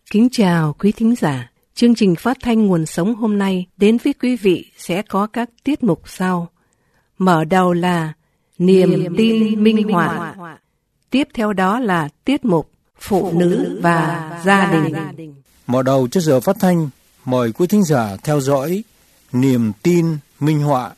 Kính chào quý thính giả. Chương trình phát thanh Nguồn Sống hôm nay đến với quý vị sẽ có các tiết mục sau. Mở đầu là Niềm tin minh họa. Tiếp theo đó là tiết mục Phụ nữ và gia đình. Mở đầu cho giờ phát thanh, mời quý thính giả theo dõi Niềm tin minh họa.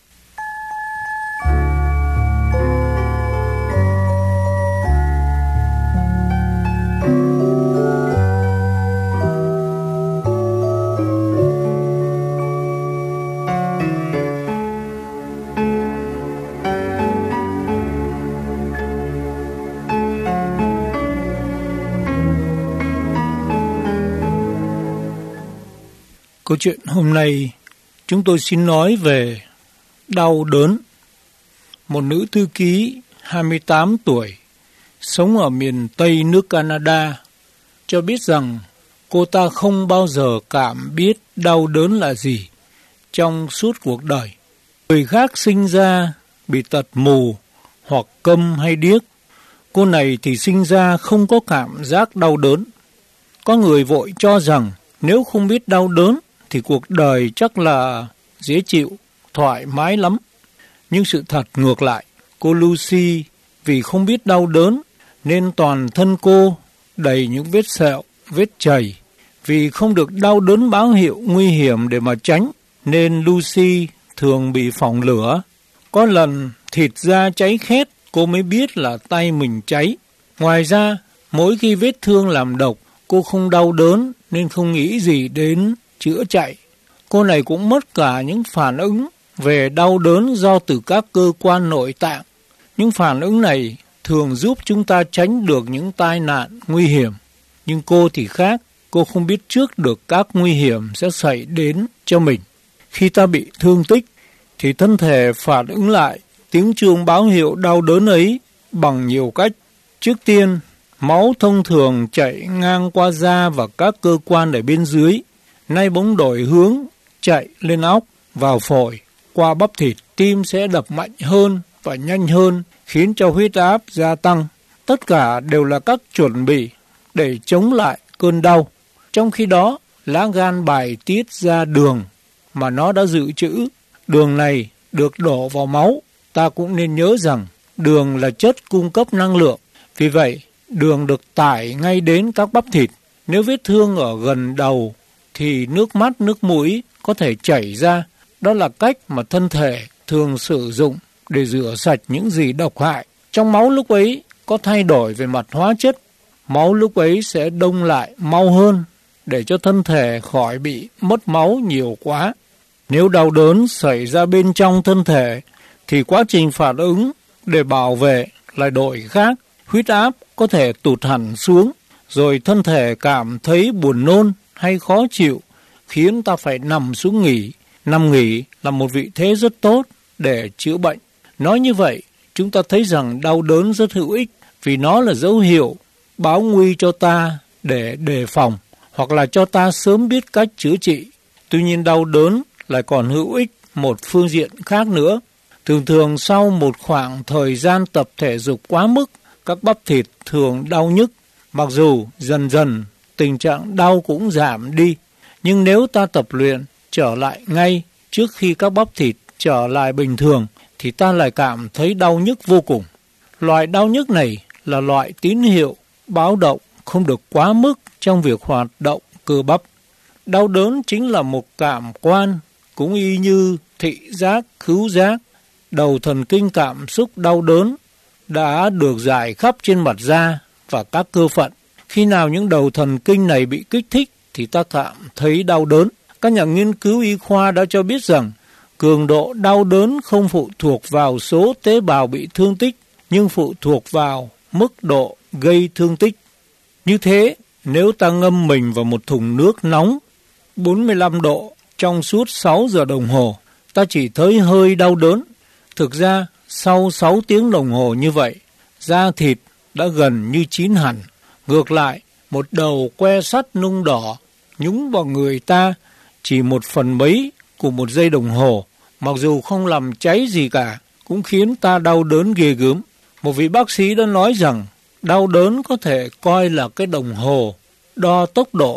Câu chuyện hôm nay chúng tôi xin nói về đau đớn. Một nữ thư ký 28 tuổi sống ở miền Tây nước Canada cho biết rằng cô ta không bao giờ cảm biết đau đớn là gì trong suốt cuộc đời. Người khác sinh ra bị tật mù hoặc câm hay điếc. Cô này thì sinh ra không có cảm giác đau đớn. Có người vội cho rằng nếu không biết đau đớn thì cuộc đời chắc là dễ chịu, thoải mái lắm. Nhưng sự thật ngược lại, cô Lucy vì không biết đau đớn nên toàn thân cô đầy những vết sẹo, vết chày. Vì không được đau đớn báo hiệu nguy hiểm để mà tránh nên Lucy thường bị phỏng lửa. Có lần thịt da cháy khét cô mới biết là tay mình cháy. Ngoài ra, mỗi khi vết thương làm độc cô không đau đớn nên không nghĩ gì đến chữa chạy. Cô này cũng mất cả những phản ứng về đau đớn do từ các cơ quan nội tạng. Những phản ứng này thường giúp chúng ta tránh được những tai nạn nguy hiểm. Nhưng cô thì khác, cô không biết trước được các nguy hiểm sẽ xảy đến cho mình. Khi ta bị thương tích thì thân thể phản ứng lại tiếng chuông báo hiệu đau đớn ấy bằng nhiều cách. Trước tiên, máu thông thường chạy ngang qua da và các cơ quan ở bên dưới. Nay bỗng đổi hướng, chạy lên óc, vào phổi, qua bắp thịt, tim sẽ đập mạnh hơn và nhanh hơn, khiến cho huyết áp gia tăng. Tất cả đều là các chuẩn bị để chống lại cơn đau. Trong khi đó, lá gan bài tiết ra đường mà nó đã dự trữ. Đường này được đổ vào máu. Ta cũng nên nhớ rằng đường là chất cung cấp năng lượng. Vì vậy, đường được tải ngay đến các bắp thịt. Nếu vết thương ở gần đầu thì nước mắt, nước mũi có thể chảy ra. Đó là cách mà thân thể thường sử dụng để rửa sạch những gì độc hại. Trong máu lúc ấy có thay đổi về mặt hóa chất. Máu lúc ấy sẽ đông lại mau hơn để cho thân thể khỏi bị mất máu nhiều quá. Nếu đau đớn xảy ra bên trong thân thể thì quá trình phản ứng để bảo vệ lại đổi khác. Huyết áp có thể tụt hẳn xuống, rồi thân thể cảm thấy buồn nôn hay khó chịu, khiến ta phải nằm xuống nghỉ. Nằm nghỉ là một vị thế rất tốt để chữa bệnh. Nói như vậy, chúng ta thấy rằng đau đớn rất hữu ích vì nó là dấu hiệu báo nguy cho ta để đề phòng hoặc là cho ta sớm biết cách chữa trị. Tuy nhiên đau đớn lại còn hữu ích một phương diện khác nữa. Thường thường sau một khoảng thời gian tập thể dục quá mức, các bắp thịt thường đau nhức. Mặc dù dần dần tình trạng đau cũng giảm đi, nhưng nếu ta tập luyện trở lại ngay trước khi các bắp thịt trở lại bình thường thì ta lại cảm thấy đau nhức vô cùng. Loại đau nhức này là loại tín hiệu báo động không được quá mức trong việc hoạt động cơ bắp. Đau đớn chính là một cảm quan cũng y như thị giác, khứu giác. Đầu thần kinh cảm xúc đau đớn đã được rải khắp trên mặt da và các cơ phận. Khi nào những đầu thần kinh này bị kích thích thì ta cảm thấy đau đớn. Các nhà nghiên cứu y khoa đã cho biết rằng cường độ đau đớn không phụ thuộc vào số tế bào bị thương tích, nhưng phụ thuộc vào mức độ gây thương tích. Như thế, nếu ta ngâm mình vào một thùng nước nóng 45 độ trong suốt 6 giờ đồng hồ, ta chỉ thấy hơi đau đớn. Thực ra, sau 6 tiếng đồng hồ như vậy, da thịt đã gần như chín hẳn. Ngược lại, một đầu que sắt nung đỏ nhúng vào người ta chỉ 1/10 mấy của một giây đồng hồ, mặc dù không làm cháy gì cả, cũng khiến ta đau đớn ghê gớm. Một vị bác sĩ đã nói rằng đau đớn có thể coi là cái đồng hồ đo tốc độ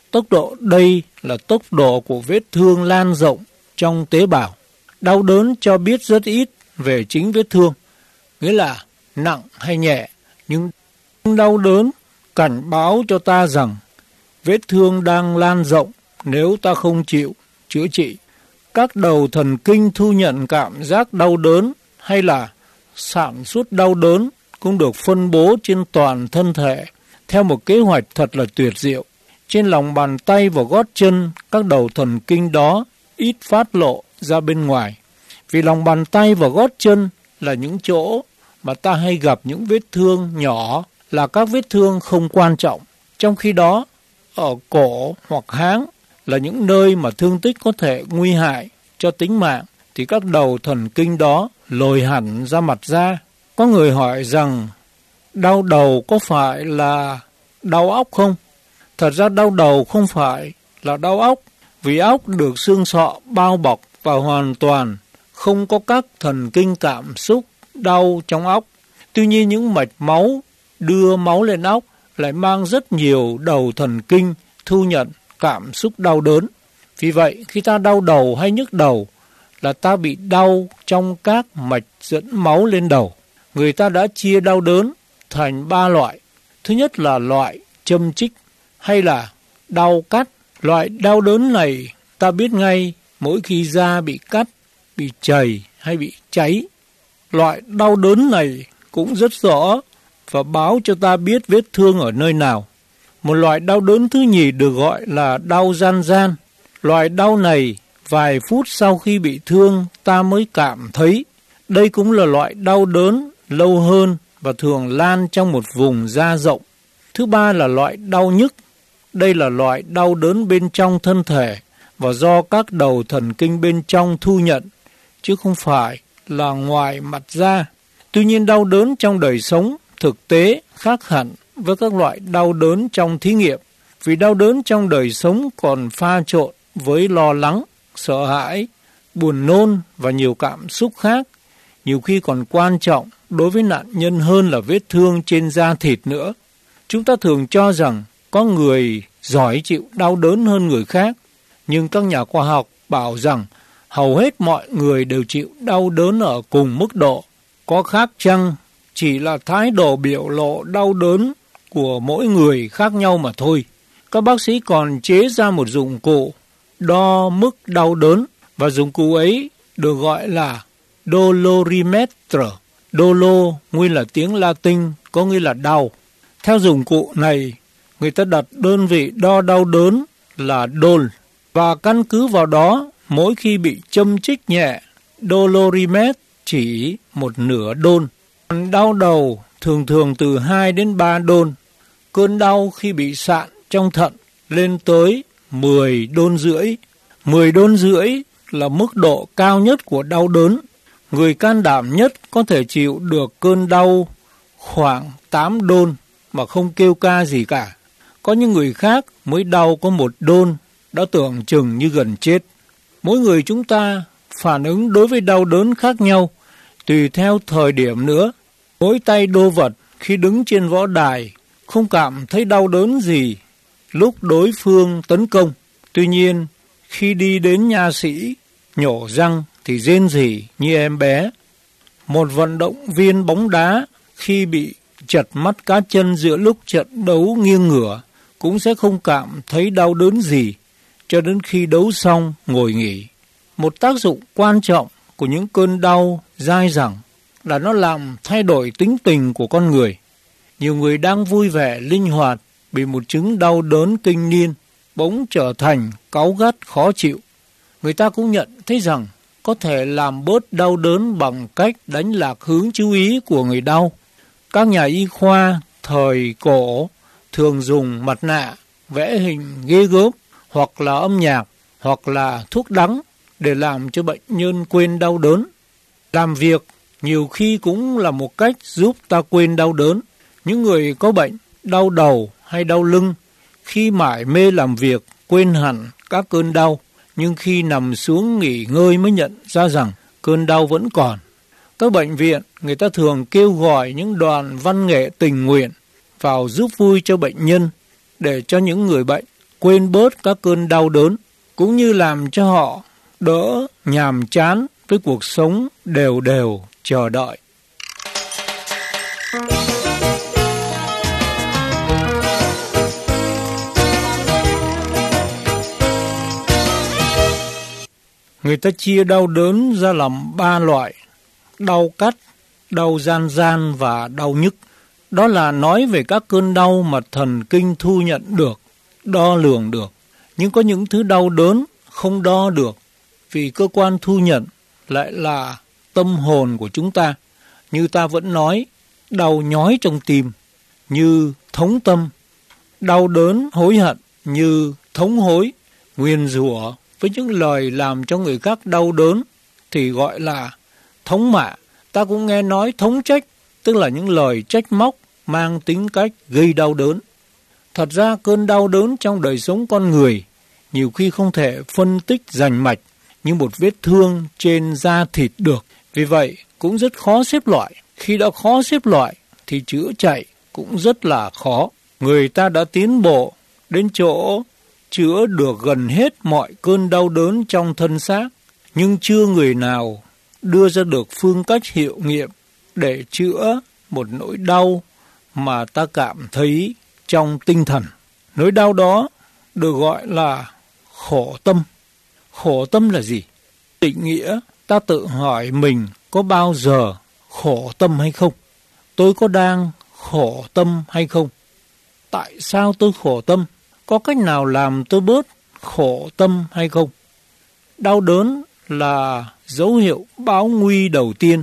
Tốc độ đây là tốc độ của vết thương lan rộng trong tế bào. Đau đớn cho biết rất ít về chính vết thương, nghĩa là nặng hay nhẹ, nhưng đau đớn cảnh báo cho ta rằng vết thương đang lan rộng nếu ta không chịu chữa trị. Các đầu thần kinh thu nhận cảm giác đau đớn hay là sản xuất đau đớn cũng được phân bố trên toàn thân thể theo một kế hoạch thật là tuyệt diệu. Trên lòng bàn tay và gót chân, các đầu thần kinh đó ít phát lộ ra bên ngoài. Vì lòng bàn tay và gót chân là những chỗ mà ta hay gặp những vết thương nhỏ, là các vết thương không quan trọng. Trong khi đó, ở cổ hoặc háng là những nơi mà thương tích có thể nguy hại cho tính mạng, thì các đầu thần kinh đó lồi hẳn ra mặt da. Có người hỏi rằng đau đầu có phải là đau óc không? Thật ra đau đầu không phải là đau óc, vì óc được xương sọ bao bọc và hoàn toàn không có các thần kinh cảm xúc đau trong óc. Tuy nhiên những mạch máu đưa máu lên óc lại mang rất nhiều đầu thần kinh thu nhận cảm xúc đau đớn. Vì vậy, khi ta đau đầu hay nhức đầu là ta bị đau trong các mạch dẫn máu lên đầu. Người ta đã chia đau đớn thành 3 loại. Thứ nhất là loại châm chích hay là đau cắt. Loại đau đớn này ta biết ngay mỗi khi da bị cắt, bị chảy hay bị cháy. Loại đau đớn này cũng rất rõ và báo cho ta biết vết thương ở nơi nào. Một loại đau đớn thứ nhì được gọi là đau ran ran. Loại đau này vài phút sau khi bị thương ta mới cảm thấy. Đây cũng là loại đau đớn lâu hơn và thường lan trong một vùng da rộng. Thứ ba là loại đau nhức. Đây là loại đau đớn bên trong thân thể và do các đầu thần kinh bên trong thu nhận, chứ không phải là ngoài mặt da. Tuy nhiên đau đớn trong đời sống thực tế khác hẳn với các loại đau đớn trong thí nghiệm, vì đau đớn trong đời sống còn pha trộn với lo lắng, sợ hãi, buồn nôn và nhiều cảm xúc khác, nhiều khi còn quan trọng đối với nạn nhân hơn là vết thương trên da thịt nữa. Chúng ta thường cho rằng có người giỏi chịu đau đớn hơn người khác, nhưng các nhà khoa học bảo rằng hầu hết mọi người đều chịu đau đớn ở cùng mức độ. Có khác chăng chỉ là thái độ biểu lộ đau đớn của mỗi người khác nhau mà thôi. Các bác sĩ còn chế ra một dụng cụ đo mức đau đớn, và dụng cụ ấy được gọi là dolorimeter. Dolo nguyên là tiếng Latin có nghĩa là đau. Theo dụng cụ này, người ta đặt đơn vị đo đau đớn là dol, và căn cứ vào đó, mỗi khi bị châm chích nhẹ, dolorimet chỉ một nửa đôn. Đau đầu thường từ 2 đến 3 đôn. Cơn đau khi bị sạn trong thận lên tới 10 đôn rưỡi. 10 đôn rưỡi là mức độ cao nhất của đau đớn. Người can đảm nhất có thể chịu được cơn đau khoảng 8 đôn mà không kêu ca gì cả. Có những người khác mới đau có 1 đôn đã tưởng chừng như gần chết. Mỗi người chúng ta phản ứng đối với đau đớn khác nhau, tùy theo thời điểm nữa. Mỗi tay đô vật khi đứng trên võ đài không cảm thấy đau đớn gì lúc đối phương tấn công. Tuy nhiên, khi đi đến nha sĩ nhổ răng thì rên rỉ như em bé. Một vận động viên bóng đá khi bị chật mắt cá chân giữa lúc trận đấu nghiêng ngửa cũng sẽ không cảm thấy đau đớn gì cho đến khi đấu xong ngồi nghỉ. Một tác dụng quan trọng của những cơn đau dai dẳng là nó làm thay đổi tính tình của con người. Nhiều người đang vui vẻ, linh hoạt bị một chứng đau đớn kinh niên bỗng trở thành cáu gắt, khó chịu. Người ta cũng nhận thấy rằng có thể làm bớt đau đớn bằng cách đánh lạc hướng chú ý của người đau. Các nhà y khoa thời cổ thường dùng mặt nạ, vẽ hình ghê gớm, hoặc là âm nhạc, hoặc là thuốc đắng để làm cho bệnh nhân quên đau đớn. Làm việc nhiều khi cũng là một cách giúp ta quên đau đớn. Những người có bệnh đau đầu hay đau lưng khi mải mê làm việc quên hẳn các cơn đau, nhưng khi nằm xuống nghỉ ngơi mới nhận ra rằng cơn đau vẫn còn. Các bệnh viện người ta thường kêu gọi những đoàn văn nghệ tình nguyện vào giúp vui cho bệnh nhân để cho những người bệnh quên bớt các cơn đau đớn, cũng như làm cho họ đỡ nhàm chán với cuộc sống đều đều chờ đợi. Người ta chia đau đớn ra làm 3 loại: đau cắt, đau gian gian và đau nhức. Đó là nói về các cơn đau mà thần kinh thu nhận được, đo lường được. Nhưng có những thứ đau đớn không đo được, vì cơ quan thu nhận lại là tâm hồn của chúng ta. Như ta vẫn nói, đau nhói trong tim như thống tâm, đau đớn hối hận như thống hối, nguyền rủa với những lời làm cho người khác đau đớn thì gọi là thống mạ. Ta cũng nghe nói thống trách, tức là những lời trách móc mang tính cách gây đau đớn. Thật ra cơn đau đớn trong đời sống con người nhiều khi không thể phân tích rành mạch như một vết thương trên da thịt được. Vì vậy cũng rất khó xếp loại. Khi đã khó xếp loại thì chữa chạy cũng rất là khó. Người ta đã tiến bộ đến chỗ chữa được gần hết mọi cơn đau đớn trong thân xác, nhưng chưa người nào đưa ra được phương cách hiệu nghiệm để chữa một nỗi đau mà ta cảm thấy trong tinh thần. Nỗi đau đó được gọi là khổ tâm. Khổ tâm là gì? Định nghĩa, ta tự hỏi mình có bao giờ khổ tâm hay không? Tôi có đang khổ tâm hay không? Tại sao tôi khổ tâm? Có cách nào làm tôi bớt khổ tâm hay không? Đau đớn là dấu hiệu báo nguy đầu tiên.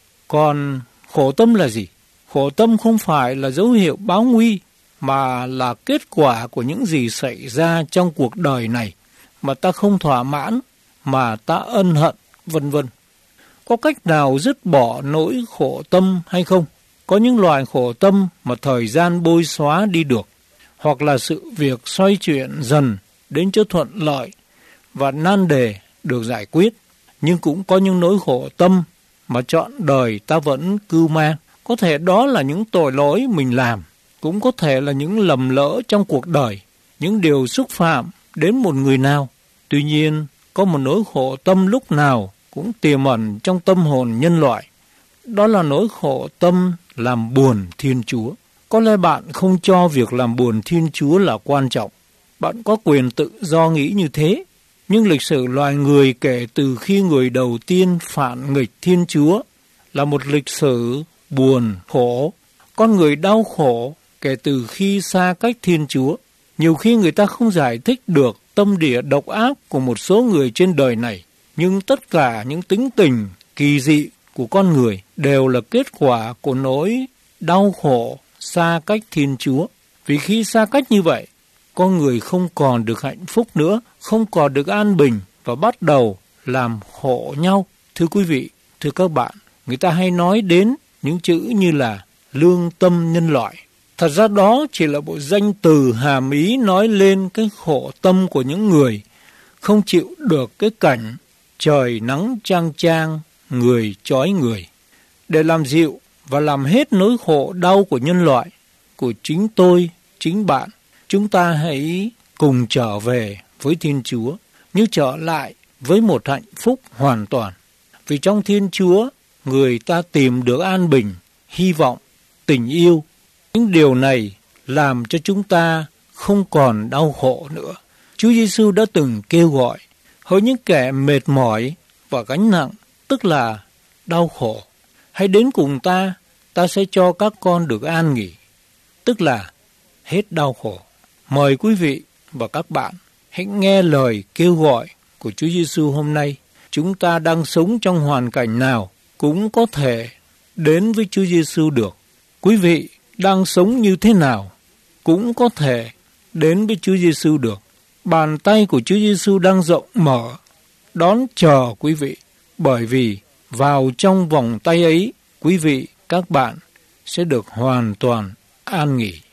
Còn khổ tâm là gì? Khổ tâm không phải là dấu hiệu báo nguy, mà là kết quả của những gì xảy ra trong cuộc đời này mà ta không thỏa mãn, mà ta ân hận, vân vân. Có cách nào dứt bỏ nỗi khổ tâm hay không? Có những loại khổ tâm mà thời gian bôi xóa đi được, hoặc là sự việc xoay chuyển dần đến chỗ thuận lợi và nan đề được giải quyết. Nhưng cũng có những nỗi khổ tâm mà trọn đời ta vẫn cưu mang. Có thể đó là những tội lỗi mình làm, cũng có thể là những lầm lỡ trong cuộc đời, những điều xúc phạm đến một người nào. Tuy nhiên, có một nỗi khổ tâm lúc nào cũng tiềm ẩn trong tâm hồn nhân loại. Đó là nỗi khổ tâm làm buồn Thiên Chúa. Có lẽ bạn không cho việc làm buồn Thiên Chúa là quan trọng. Bạn có quyền tự do nghĩ như thế. Nhưng lịch sử loài người kể từ khi người đầu tiên phản nghịch Thiên Chúa là một lịch sử buồn, khổ. Con người đau khổ kể từ khi xa cách Thiên Chúa. Nhiều khi người ta không giải thích được tâm địa độc ác của một số người trên đời này. Nhưng tất cả những tính tình kỳ dị của con người đều là kết quả của nỗi đau khổ xa cách Thiên Chúa. Vì khi xa cách như vậy, con người không còn được hạnh phúc nữa, không còn được an bình và bắt đầu làm khổ nhau. Thưa quý vị, thưa các bạn, người ta hay nói đến những chữ như là lương tâm nhân loại. Thật ra đó chỉ là bộ danh từ hàm ý nói lên cái khổ tâm của những người không chịu được cái cảnh trời nắng chang chang, người chói người. Để làm dịu và làm hết nỗi khổ đau của nhân loại, của chính tôi, chính bạn, chúng ta hãy cùng trở về với Thiên Chúa, như trở lại với một hạnh phúc hoàn toàn. Vì trong Thiên Chúa, người ta tìm được an bình, hy vọng, tình yêu. Những điều này làm cho chúng ta không còn đau khổ nữa. Chúa Giêsu đã từng kêu gọi, hỡi những kẻ mệt mỏi và gánh nặng, tức là đau khổ, hãy đến cùng ta sẽ cho các con được an nghỉ, tức là hết đau khổ. Mời quý vị và các bạn hãy nghe lời kêu gọi của Chúa Giêsu hôm nay. Chúng ta đang sống trong hoàn cảnh nào cũng có thể đến với Chúa Giêsu được. Quý vị đang sống như thế nào cũng có thể đến với Chúa Giêsu được. Bàn tay của Chúa Giêsu đang rộng mở, đón chờ quý vị. Bởi vì vào trong vòng tay ấy, quý vị, các bạn sẽ được hoàn toàn an nghỉ.